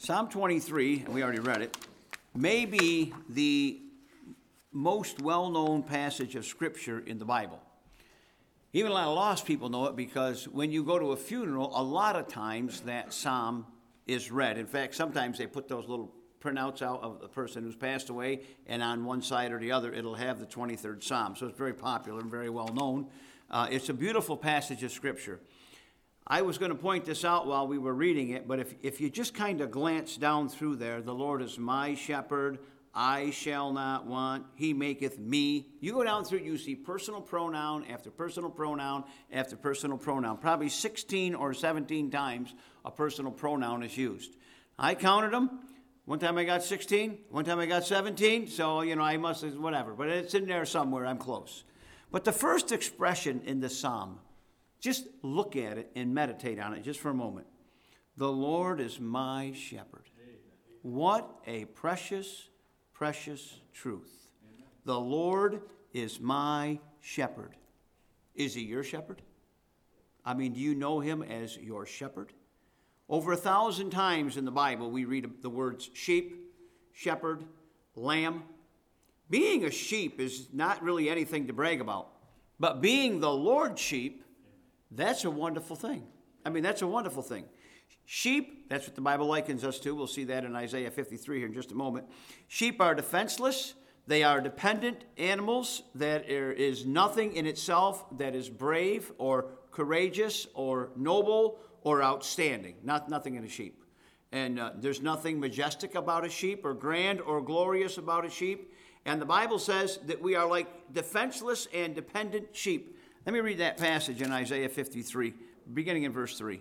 Psalm 23, and we already read it, may be the most well-known passage of Scripture in the Bible. Even a lot of lost people know it because when you go to a funeral, a lot of times that psalm is read. In fact, sometimes they put those little printouts out of the person who's passed away, and on one side or the other, it'll have the 23rd Psalm. So it's very popular and very well known. It's a beautiful passage of Scripture. I was going to point this out while we were reading it, but if you just kind of glance down through there, the Lord is my shepherd, I shall not want, he maketh me. You go down through it, you see personal pronoun after personal pronoun after personal pronoun. Probably 16 or 17 times a personal pronoun is used. I counted them. One time I got 16, one time I got 17, so, I must have, whatever. But it's in there somewhere, I'm close. But the first expression in the psalm, just look at it and meditate on it just for a moment. The Lord is my shepherd. What a precious, precious truth. The Lord is my shepherd. Is he your shepherd? Do you know him as your shepherd? Over 1,000 times in the Bible, we read the words sheep, shepherd, lamb. Being a sheep is not really anything to brag about. But being the Lord's sheep, that's a wonderful thing. That's a wonderful thing. Sheep, that's what the Bible likens us to. We'll see that in Isaiah 53 here in just a moment. Sheep are defenseless. They are dependent animals. There is nothing in itself that is brave or courageous or noble or outstanding. Nothing in a sheep. And there's nothing majestic about a sheep or grand or glorious about a sheep. And the Bible says that we are like defenseless and dependent sheep. Let me read that passage in Isaiah 53, beginning in verse 3.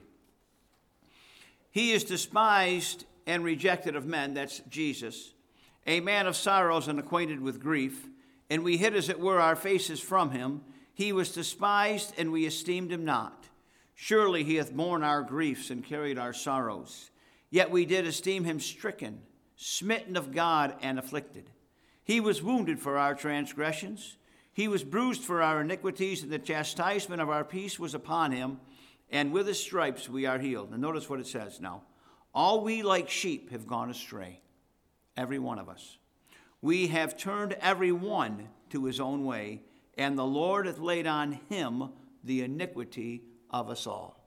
He is despised and rejected of men, that's Jesus, a man of sorrows and acquainted with grief, and we hid as it were our faces from him. He was despised, and we esteemed him not. Surely he hath borne our griefs and carried our sorrows. Yet we did esteem him stricken, smitten of God, and afflicted. He was wounded for our transgressions. He was bruised for our iniquities, and the chastisement of our peace was upon him, and with his stripes we are healed. And notice what it says now. All we like sheep have gone astray, every one of us. We have turned every one to his own way, and the Lord hath laid on him the iniquity of us all.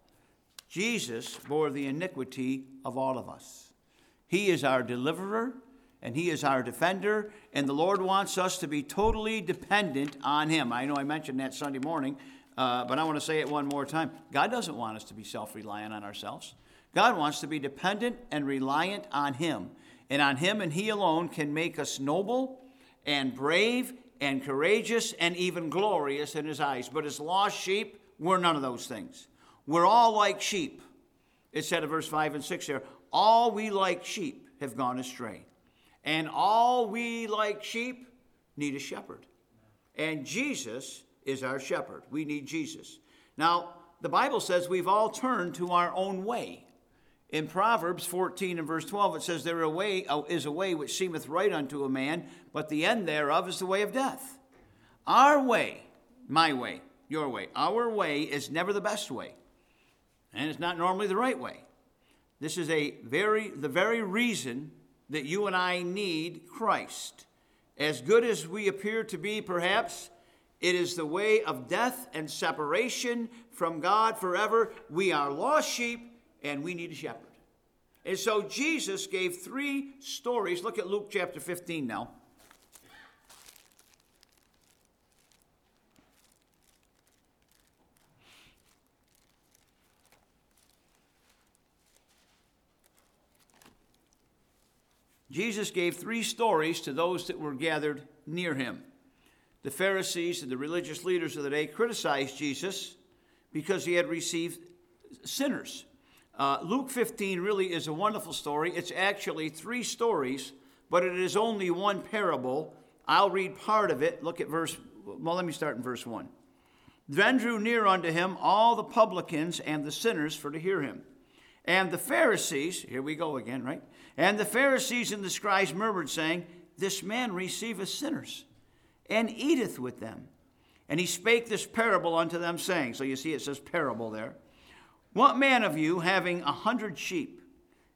Jesus bore the iniquity of all of us. He is our deliverer, and he is our defender, and the Lord wants us to be totally dependent on him. I know I mentioned that Sunday morning, but I want to say it one more time. God doesn't want us to be self-reliant on ourselves. God wants to be dependent and reliant on him. And on him and he alone can make us noble and brave and courageous and even glorious in his eyes. But as lost sheep, we're none of those things. We're all like sheep. It said in verse 5 and 6 there, all we like sheep have gone astray. And all we like sheep need a shepherd. And Jesus is our shepherd. We need Jesus. Now, the Bible says we've all turned to our own way. In Proverbs 14 and verse 12, it says, there is a way which seemeth right unto a man, but the end thereof is the way of death. Our way, my way, your way, our way is never the best way. And it's not normally the right way. This is the very reason that you and I need Christ. As good as we appear to be, perhaps, it is the way of death and separation from God forever. We are lost sheep, and we need a shepherd. And so Jesus gave 3 stories. Look at Luke chapter 15 now. Jesus gave 3 stories to those that were gathered near him. The Pharisees and the religious leaders of the day criticized Jesus because he had received sinners. Luke 15 really is a wonderful story. It's actually 3 stories, but it is only one parable. I'll read part of it. Look at let me start in verse 1. Then drew near unto him all the publicans and the sinners for to hear him. And the Pharisees, here we go again, right? And the Pharisees and the scribes murmured, saying, this man receiveth sinners, and eateth with them. And he spake this parable unto them, saying, so you see it says parable there. What man of you, having 100 sheep,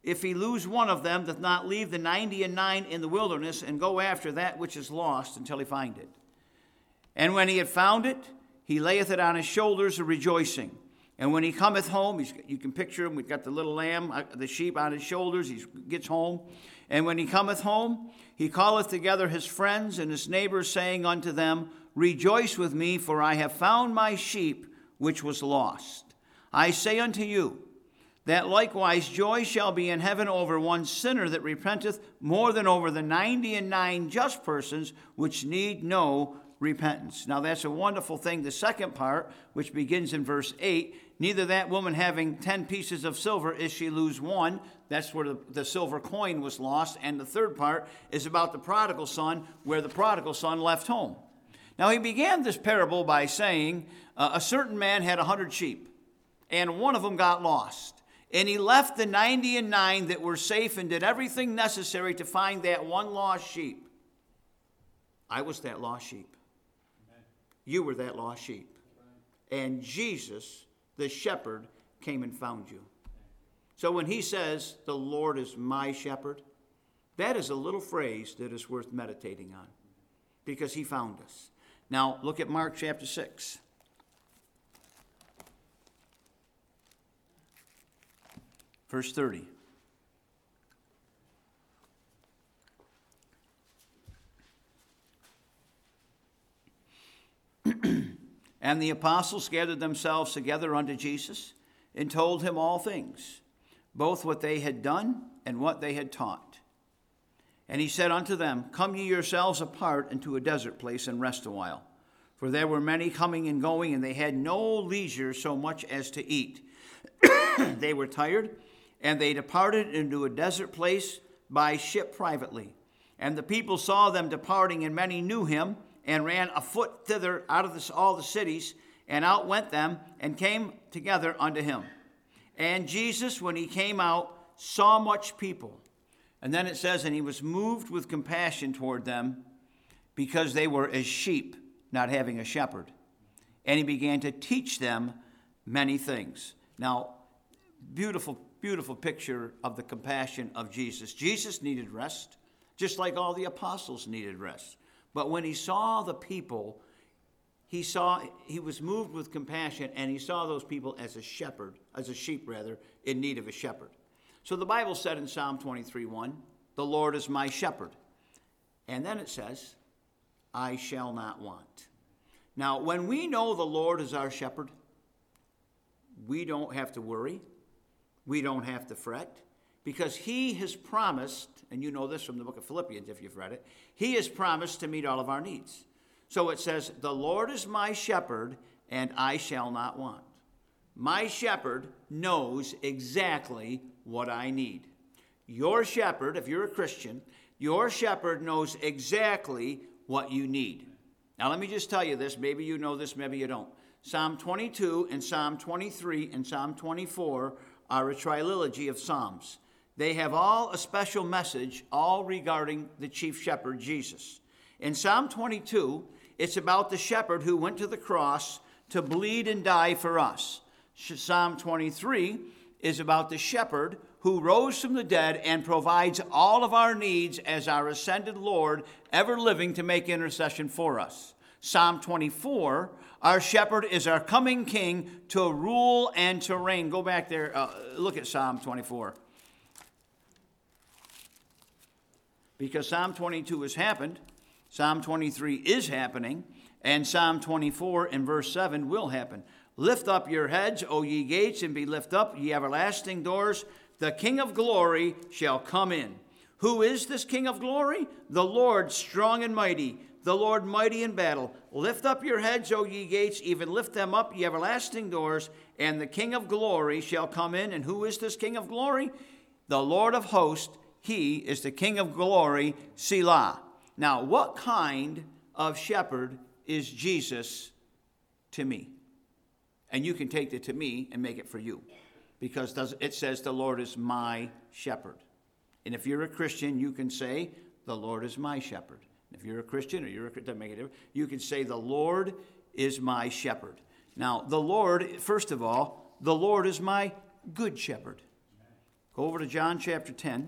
if he lose one of them, doth not leave the 99 in the wilderness, and go after that which is lost until he find it. And when he had found it, he layeth it on his shoulders, rejoicing. And when he cometh home, you can picture him, we've got the little lamb, the sheep on his shoulders, he gets home. And when he cometh home, he calleth together his friends and his neighbors, saying unto them, Rejoice with me, for I have found my sheep which was lost. I say unto you, that likewise joy shall be in heaven over one sinner that repenteth, more than over the 99 just persons which need no repentance. Now that's a wonderful thing. The second part, which begins in verse 8, neither that woman having 10 pieces of silver is she lose one. That's where the silver coin was lost. And the third part is about the prodigal son, where the prodigal son left home. Now he began this parable by saying, a certain man had 100 sheep, and one of them got lost. And he left the 99 that were safe and did everything necessary to find that one lost sheep. I was that lost sheep. You were that lost sheep. And Jesus, the shepherd, came and found you. So when he says, the Lord is my shepherd, that is a little phrase that is worth meditating on, because he found us. Now, look at Mark chapter 6. Verse 30. And the apostles gathered themselves together unto Jesus, and told him all things, both what they had done and what they had taught. And he said unto them, Come ye yourselves apart into a desert place, and rest a while. For there were many coming and going, and they had no leisure so much as to eat. They were tired, and they departed into a desert place by ship privately. And the people saw them departing, and many knew him, and ran afoot thither out of all the cities, and out went them, and came together unto him. And Jesus, when he came out, saw much people. And then it says, and he was moved with compassion toward them, because they were as sheep, not having a shepherd. And he began to teach them many things. Now, beautiful, beautiful picture of the compassion of Jesus. Jesus needed rest, just like all the apostles needed rest. But when he saw the people, he was moved with compassion, and he saw those people as a sheep in need of a shepherd. So the Bible said in Psalm 23:1, the Lord is my shepherd. And then it says, I shall not want. Now, when we know the Lord is our shepherd, we don't have to worry. We don't have to fret, because he has promised, and you know this from the book of Philippians if you've read it, he has promised to meet all of our needs. So it says, the Lord is my shepherd, and I shall not want. My shepherd knows exactly what I need. Your shepherd, if you're a Christian, your shepherd knows exactly what you need. Now let me just tell you this, maybe you know this, maybe you don't. Psalm 22 and Psalm 23 and Psalm 24 are a trilogy of Psalms. They have all a special message, all regarding the chief shepherd, Jesus. In Psalm 22, it's about the shepherd who went to the cross to bleed and die for us. Psalm 23 is about the shepherd who rose from the dead and provides all of our needs as our ascended Lord, ever living to make intercession for us. Psalm 24, our shepherd is our coming king to rule and to reign. Go back there, look at Psalm 24. Because Psalm 22 has happened, Psalm 23 is happening, and Psalm 24 in verse 7 will happen. Lift up your heads, O ye gates, and be lift up, ye everlasting doors. The King of glory shall come in. Who is this King of glory? The Lord strong and mighty, the Lord mighty in battle. Lift up your heads, O ye gates, even lift them up, ye everlasting doors, and the King of glory shall come in. And who is this King of glory? The Lord of hosts, he is the King of glory, Selah. Now, what kind of shepherd is Jesus to me? And you can take the to me and make it for you, because it says the Lord is my shepherd. And if you're a Christian, you can say, the Lord is my shepherd. If you're a Christian, or you're a Christian, doesn't make a difference, you can say, the Lord is my shepherd. Now, the Lord, first of all, the Lord is my good shepherd. Go over to John chapter 10.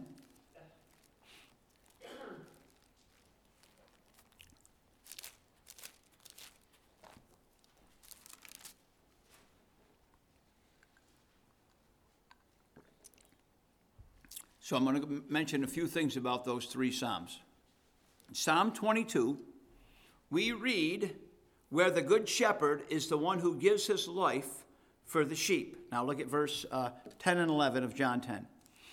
So I'm going to mention a few things about those three Psalms. Psalm 22, we read where the good shepherd is the one who gives his life for the sheep. Now look at verse 10 and 11 of John 10.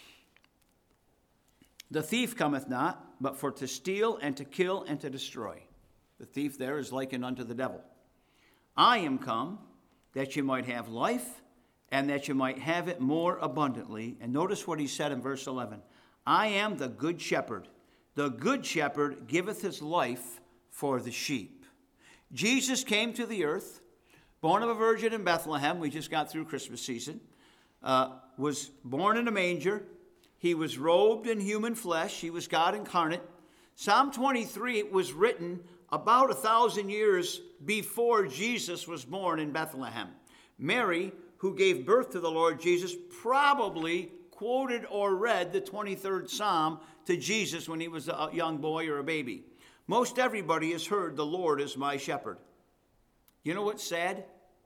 The thief cometh not, but for to steal and to kill and to destroy. The thief there is likened unto the devil. I am come that you might have life, and that you might have it more abundantly. And notice what he said in verse 11. I am the good shepherd. The good shepherd giveth his life for the sheep. Jesus came to the earth, born of a virgin in Bethlehem. We just got through Christmas season. Was born in a manger. He was robed in human flesh. He was God incarnate. Psalm 23 was written about 1,000 years before Jesus was born in Bethlehem. Mary, who gave birth to the Lord Jesus, probably quoted or read the 23rd Psalm to Jesus when he was a young boy or a baby. Most everybody has heard, the Lord is my shepherd. You know what's sad?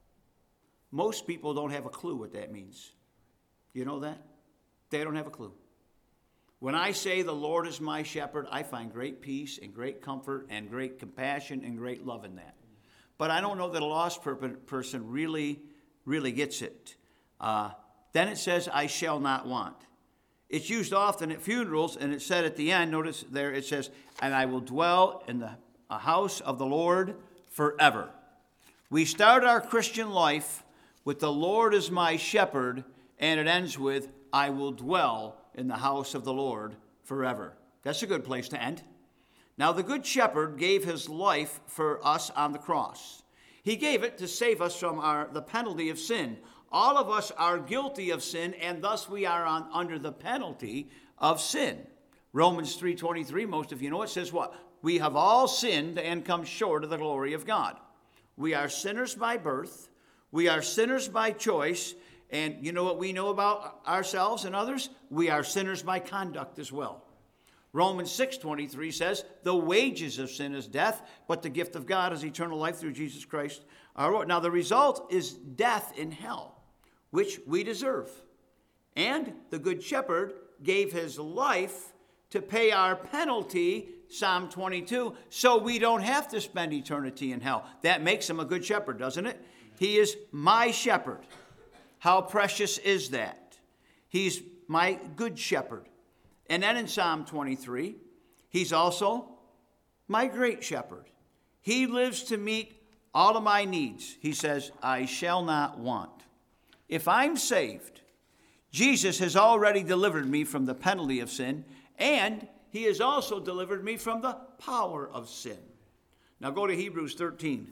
Most people don't have a clue what that means. You know that? They don't have a clue. When I say the Lord is my shepherd, I find great peace and great comfort and great compassion and great love in that. But I don't know that a lost person really gets it. Then it says, I shall not want. It's used often at funerals, and it said at the end, notice there it says, and I will dwell in the house of the Lord forever. We start our Christian life with the Lord is my shepherd, and it ends with, I will dwell in the house of the Lord forever. That's a good place to end. Now, the good shepherd gave his life for us on the cross. He gave it to save us from the penalty of sin. All of us are guilty of sin, and thus we are under the penalty of sin. Romans 3:23, most of you know it, says what? We have all sinned and come short of the glory of God. We are sinners by birth. We are sinners by choice. And you know what we know about ourselves and others? We are sinners by conduct as well. Romans 6:23 says, the wages of sin is death, but the gift of God is eternal life through Jesus Christ our Lord. Now the result is death in hell, which we deserve. And the good shepherd gave his life to pay our penalty, Psalm 22, so we don't have to spend eternity in hell. That makes him a good shepherd, doesn't it? He is my shepherd. How precious is that? He's my good shepherd. And then in Psalm 23, he's also my great shepherd. He lives to meet all of my needs. He says, I shall not want. If I'm saved, Jesus has already delivered me from the penalty of sin, and he has also delivered me from the power of sin. Now go to Hebrews 13.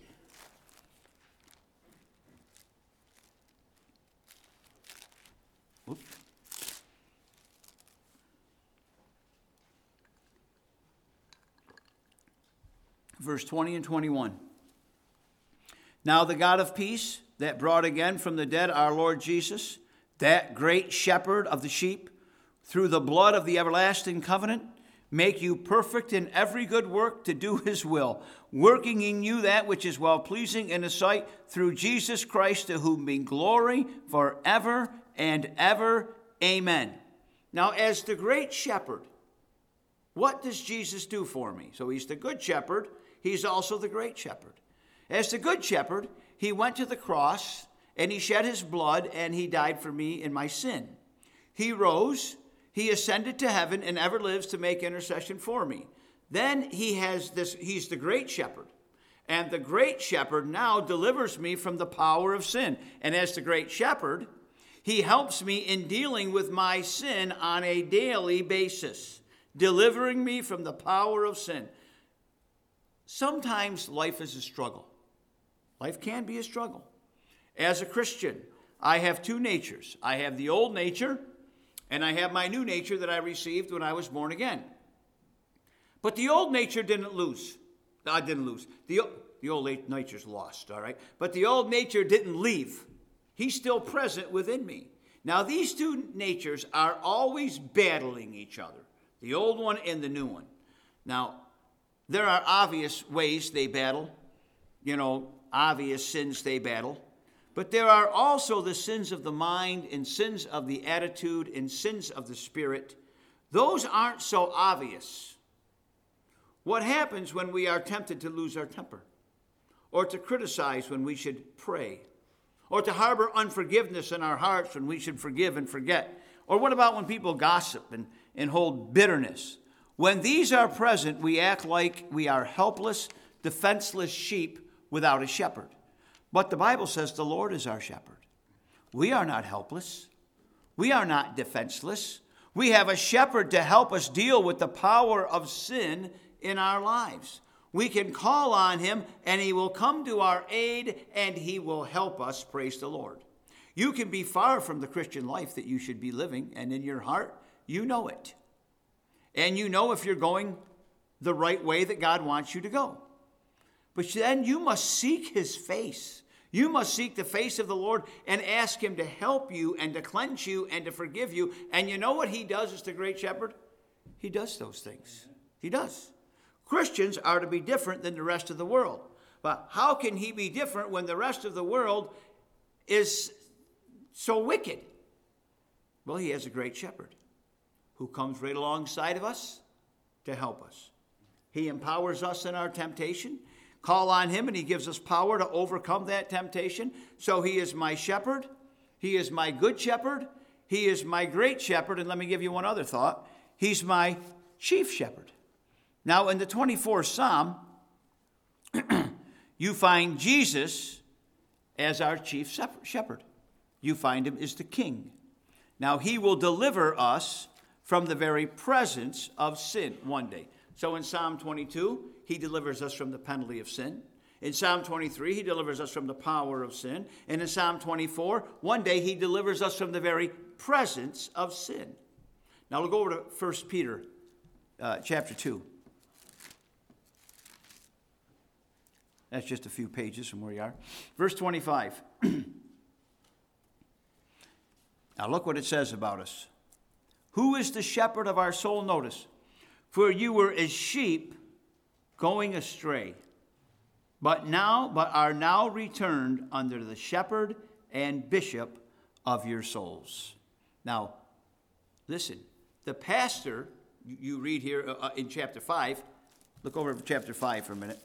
Oops. Verse 20 and 21. Now the God of peace that brought again from the dead our Lord Jesus, that great shepherd of the sheep, through the blood of the everlasting covenant, make you perfect in every good work to do his will, working in you that which is well-pleasing in his sight, through Jesus Christ, to whom be glory forever and ever. Amen. Now, as the great shepherd, what does Jesus do for me? So he's the good shepherd. He's also the great shepherd. As the good shepherd, he went to the cross and he shed his blood and he died for me in my sin. He rose, he ascended to heaven and ever lives to make intercession for me. Then he's the great shepherd. And the great shepherd now delivers me from the power of sin. And as the great shepherd, he helps me in dealing with my sin on a daily basis, delivering me from the power of sin. Sometimes life is a struggle. Life can be a struggle. As a Christian, I have two natures. I have the old nature, and I have my new nature that I received when I was born again. But the old nature didn't lose. I didn't lose. The old nature's lost, all right? But the old nature didn't leave. He's still present within me. Now, these two natures are always battling each other, the old one and the new one. Now, there are obvious ways they battle, obvious sins they battle. But there are also the sins of the mind and sins of the attitude and sins of the spirit. Those aren't so obvious. What happens when we are tempted to lose our temper? Or to criticize when we should pray? Or to harbor unforgiveness in our hearts when we should forgive and forget? Or what about when people gossip and hold bitterness? When these are present, we act like we are helpless, defenseless sheep without a shepherd. But the Bible says the Lord is our shepherd. We are not helpless. We are not defenseless. We have a shepherd to help us deal with the power of sin in our lives. We can call on him and he will come to our aid and he will help us. Praise the Lord. You can be far from the Christian life that you should be living, and in your heart, you know it. And you know if you're going the right way that God wants you to go. But then you must seek his face. You must seek the face of the Lord and ask him to help you and to cleanse you and to forgive you. And you know what he does as the great shepherd? He does those things. He does. Christians are to be different than the rest of the world. But how can he be different when the rest of the world is so wicked? Well, he has a great shepherd who comes right alongside of us to help us. He empowers us in our temptation. Call on him and he gives us power to overcome that temptation. So he is my shepherd. He is my good shepherd. He is my great shepherd. And let me give you one other thought. He's my chief shepherd. Now in the 24th Psalm, you find Jesus as our chief shepherd. You find him as the king. Now he will deliver us from the very presence of sin one day. So in Psalm 22, he delivers us from the penalty of sin. In Psalm 23, he delivers us from the power of sin. And in Psalm 24, one day he delivers us from the very presence of sin. Now we'll go over to 1 Peter chapter 2. That's just a few pages from where you are. Verse 25. Now look what it says about us. Who is the shepherd of our soul? Notice. For you were as sheep going astray, but are now returned under the shepherd and bishop of your souls. Now, listen, the pastor, you read here in chapter 5, look over at chapter 5 for a minute.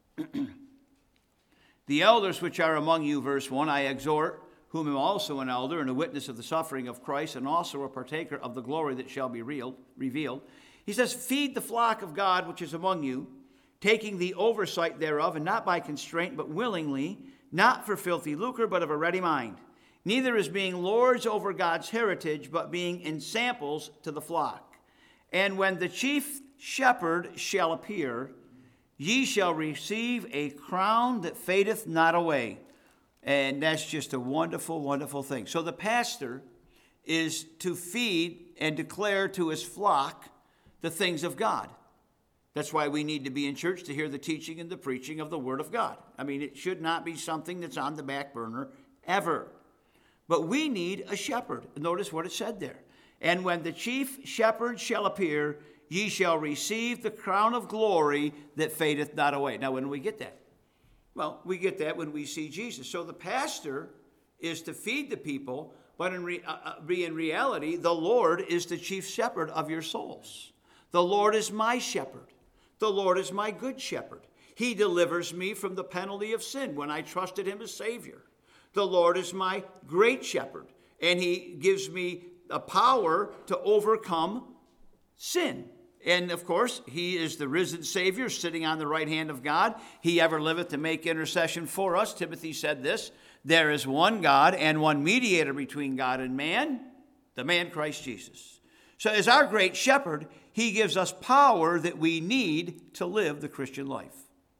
The elders which are among you, verse 1, I exhort, whom am also an elder and a witness of the suffering of Christ, and also a partaker of the glory that shall be revealed. He says, feed the flock of God which is among you, taking the oversight thereof, and not by constraint, but willingly, not for filthy lucre, but of a ready mind. Neither as being lords over God's heritage, but being ensamples to the flock. And when the chief shepherd shall appear, ye shall receive a crown that fadeth not away. And that's just a wonderful, wonderful thing. So the pastor is to feed and declare to his flock the things of God. That's why we need to be in church, to hear the teaching and the preaching of the Word of God. I mean, it should not be something that's on the back burner ever. But we need a shepherd. Notice what it said there. And when the chief shepherd shall appear, ye shall receive the crown of glory that fadeth not away. Now, when do we get that? Well, we get that when we see Jesus. So the pastor is to feed the people, but in reality, the Lord is the chief shepherd of your souls. The Lord is my shepherd. The Lord is my good shepherd. He delivers me from the penalty of sin when I trusted him as Savior. The Lord is my great shepherd, and he gives me a power to overcome sin. And, of course, he is the risen Savior sitting on the right hand of God. He ever liveth to make intercession for us. Timothy said this, there is one God and one mediator between God and man, the man Christ Jesus. So as our great shepherd, he gives us power that we need to live the Christian life.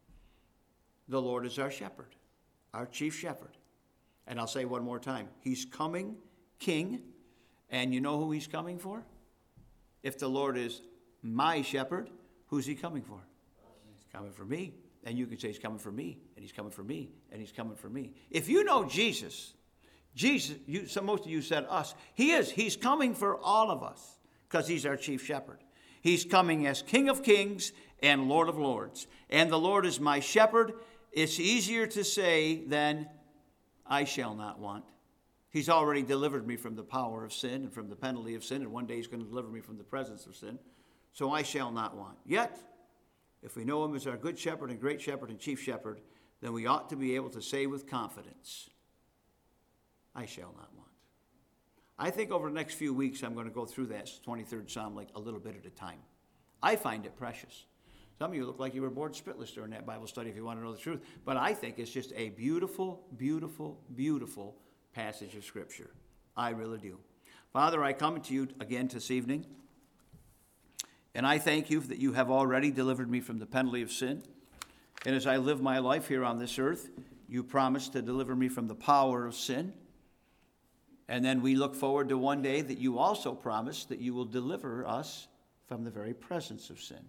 The Lord is our shepherd, our chief shepherd. And I'll say one more time, he's coming king, and you know who he's coming for? If the Lord is my shepherd, who's he coming for? He's coming for me. And you can say he's coming for me, and he's coming for me, and he's coming for me. If you know Jesus, Jesus, most of you said us. He is. He's coming for all of us because he's our chief shepherd. He's coming as King of Kings and Lord of Lords. And the Lord is my shepherd. It's easier to say than I shall not want. He's already delivered me from the power of sin and from the penalty of sin, and one day he's going to deliver me from the presence of sin. So I shall not want. Yet, if we know him as our good shepherd and great shepherd and chief shepherd, then we ought to be able to say with confidence, I shall not want. I think over the next few weeks I'm going to go through that 23rd Psalm like a little bit at a time. I find it precious. Some of you look like you were bored spitless during that Bible study if you want to know the truth. But I think it's just a beautiful, beautiful, beautiful passage of Scripture. I really do. Father, I come to you again this evening, and I thank you that you have already delivered me from the penalty of sin. And as I live my life here on this earth, you promised to deliver me from the power of sin. And then we look forward to one day that you also promised that you will deliver us from the very presence of sin.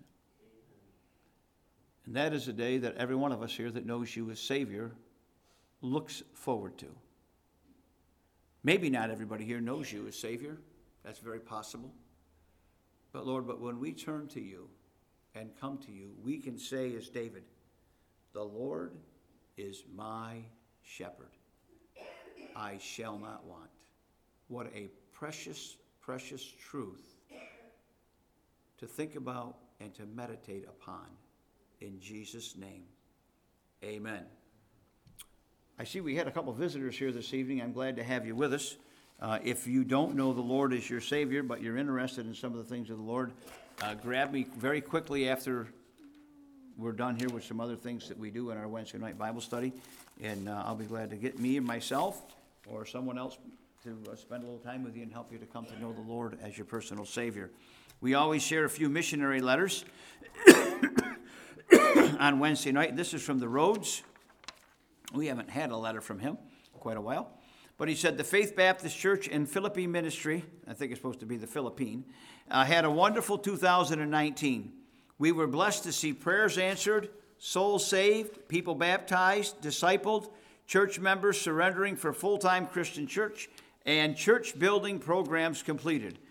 And that is a day that every one of us here that knows you as Savior looks forward to. Maybe not everybody here knows you as Savior. That's very possible. But Lord, when we turn to you and come to you, we can say as David, the Lord is my shepherd. I shall not want. What a precious, precious truth to think about and to meditate upon. In Jesus' name, amen. I see we had a couple visitors here this evening. I'm glad to have you with us. If you don't know the Lord as your Savior, but you're interested in some of the things of the Lord, grab me very quickly after we're done here with some other things that we do in our Wednesday night Bible study, and I'll be glad to get me and myself or someone else to spend a little time with you and help you to come to know the Lord as your personal Savior. We always share a few missionary letters on Wednesday night. This is from the Rhodes. We haven't had a letter from him in quite a while. But he said, the Faith Baptist Church in Philippi Ministry, I think it's supposed to be the Philippine, had a wonderful 2019. We were blessed to see prayers answered, souls saved, people baptized, discipled, church members surrendering for full-time Christian church, and church building programs completed.